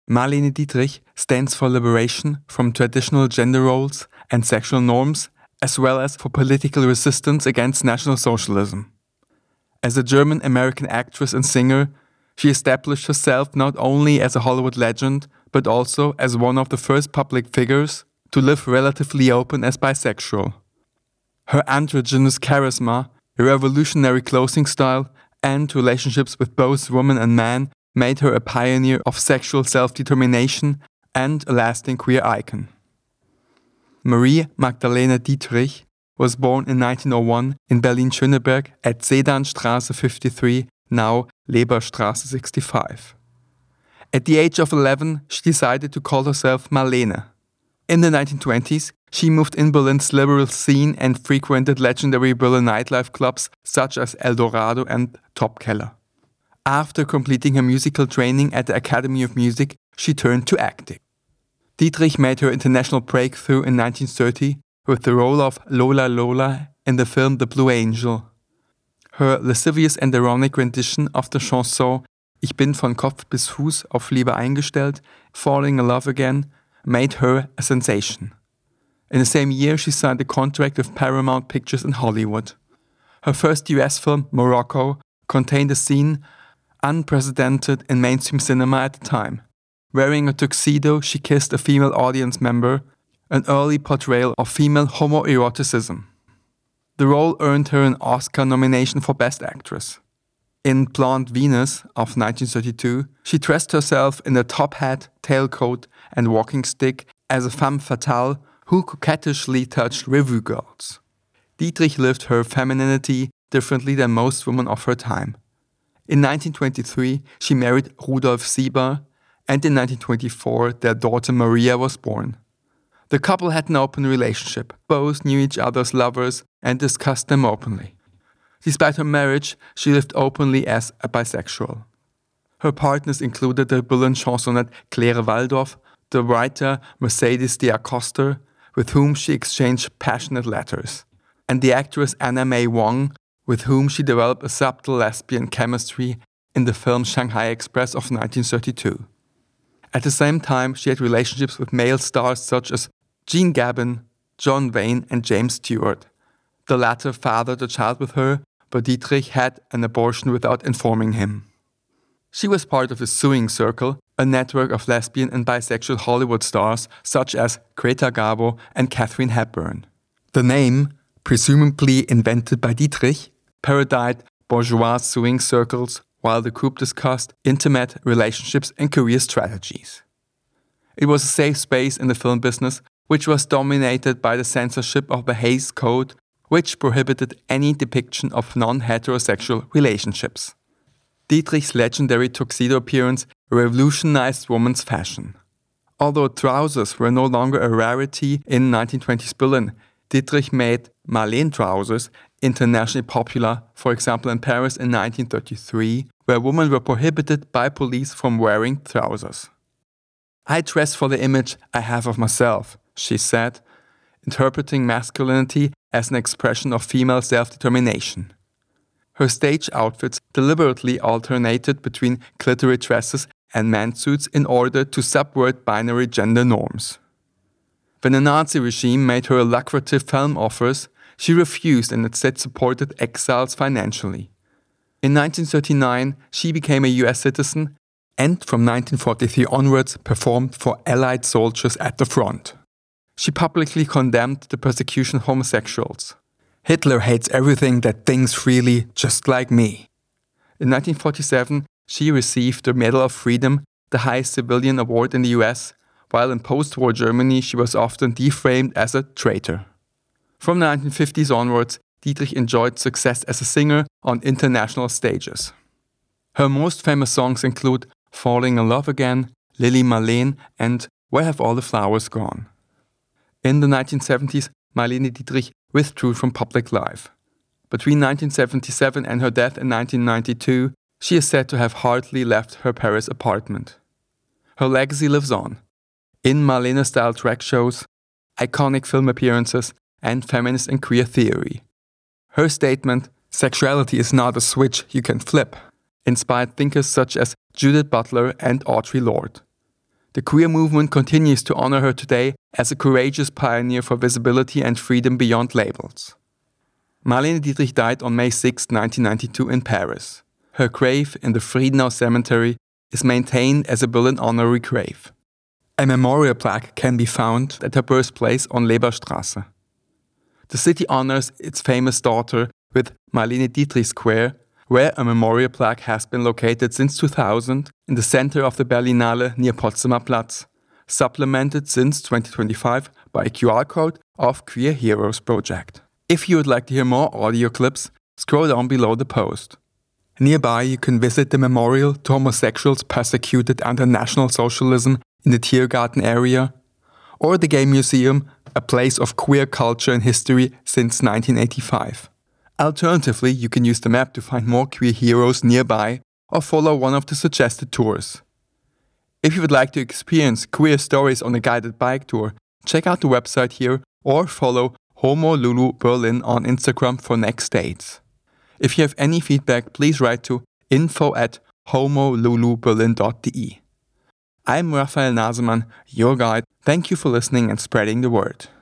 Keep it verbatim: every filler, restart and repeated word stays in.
Marlene Dietrich stands for liberation from traditional gender roles and sexual norms, as well as for political resistance against National Socialism. As a German-American actress and singer, she established herself not only as a Hollywood legend, but also as one of the first public figures to live relatively open as bisexual. Her androgynous charisma, a revolutionary clothing style, and relationships with both women and men made her a pioneer of sexual self-determination and a lasting queer icon. Marie Magdalena Dietrich was born in nineteen oh one in Berlin-Schöneberg at Sedanstraße fifty-three, now Leberstraße sixty-five. At the age of eleven, she decided to call herself Marlene. In the nineteen twenties, she moved in Berlin's liberal scene and frequented legendary Berlin nightlife clubs such as El Dorado and Top Keller. After completing her musical training at the Academy of Music, she turned to acting. Dietrich made her international breakthrough in nineteen thirty with the role of Lola Lola in the film The Blue Angel. Her lascivious and ironic rendition of the chanson Ich bin von Kopf bis Fuß auf Liebe eingestellt, Falling in Love Again, made her a sensation. In the same year, she signed a contract with Paramount Pictures in Hollywood. Her first U S film, Morocco, contained a scene unprecedented in mainstream cinema at the time. Wearing a tuxedo, she kissed a female audience member, an early portrayal of female homoeroticism. The role earned her an Oscar nomination for Best Actress. In Blonde Venus of nineteen thirty-two, she dressed herself in a top hat, tailcoat, and walking stick as a femme fatale who coquettishly touched revue girls. Dietrich lived her femininity differently than most women of her time. In nineteen twenty-three, she married Rudolf Sieber, and in nineteen twenty-four, their daughter Maria was born. The couple had an open relationship. Both knew each other's lovers and discussed them openly. Despite her marriage, she lived openly as a bisexual. Her partners included the Berlin chansonette Claire Waldorf, the writer Mercedes de Acosta, with whom she exchanged passionate letters, and the actress Anna May Wong, with whom she developed a subtle lesbian chemistry in the film Shanghai Express of nineteen thirty-two. At the same time, she had relationships with male stars such as Gene Gabin, John Wayne, and James Stewart. The latter fathered a child with her, but Dietrich had an abortion without informing him. She was part of the Suing Circle, a network of lesbian and bisexual Hollywood stars such as Greta Garbo and Katharine Hepburn. The name, presumably invented by Dietrich, parodied bourgeois Suing circles while the group discussed intimate relationships and career strategies. It was a safe space in the film business, which was dominated by the censorship of the Hays Code, which prohibited any depiction of non-heterosexual relationships. Dietrich's legendary tuxedo appearance revolutionized women's fashion. Although trousers were no longer a rarity in nineteen twenties Berlin, Dietrich made Marlene trousers internationally popular, for example in Paris in nineteen thirty-three, where women were prohibited by police from wearing trousers. "I dress for the image I have of myself," she said, interpreting masculinity as an expression of female self-determination. Her stage outfits deliberately alternated between glittery dresses and mansuits in order to subvert binary gender norms. When the Nazi regime made her lucrative film offers, she refused and instead supported exiles financially. In nineteen thirty-nine, she became a U S citizen and from nineteen forty-three onwards performed for Allied soldiers at the front. She publicly condemned the persecution of homosexuals. "Hitler hates everything that thinks freely, just like me." In nineteen forty-seven, she received the Medal of Freedom, the highest civilian award in the U S, while in post-war Germany she was often defamed as a traitor. From the nineteen fifties onwards, Dietrich enjoyed success as a singer on international stages. Her most famous songs include Falling in Love Again, Lily Marlene, and Where Have All the Flowers Gone? In the nineteen seventies, Marlene Dietrich withdrew from public life. Between nineteen seventy-seven and her death in nineteen ninety-two, she is said to have hardly left her Paris apartment. Her legacy lives on, in Marlene-style drag shows, iconic film appearances, and feminist and queer theory. Her statement, "Sexuality is not a switch you can flip," inspired thinkers such as Judith Butler and Audre Lorde. The queer movement continues to honor her today as a courageous pioneer for visibility and freedom beyond labels. Marlene Dietrich died on May sixth, nineteen ninety-two in Paris. Her grave in the Friedenau Cemetery is maintained as a Berlin honorary grave. A memorial plaque can be found at her birthplace on Leberstraße. The city honors its famous daughter with Marlene Dietrich Square, where a memorial plaque has been located since two thousand in the center of the Berlinale near Potsdamer Platz, supplemented since twenty twenty-five by a Q R code of Queer Heroes Project. If you would like to hear more audio clips, scroll down below the post. Nearby you can visit the memorial to homosexuals persecuted under National Socialism in the Tiergarten area, or the Gay Museum, a place of queer culture and history since nineteen eighty-five. Alternatively, you can use the map to find more queer heroes nearby or follow one of the suggested tours. If you would like to experience queer stories on a guided bike tour, check out the website here or follow Homo Lulu Berlin on Instagram for next dates. If you have any feedback, please write to info at homoluluberlin dot de. I'm Raphael Nasemann, your guide. Thank you for listening and spreading the word.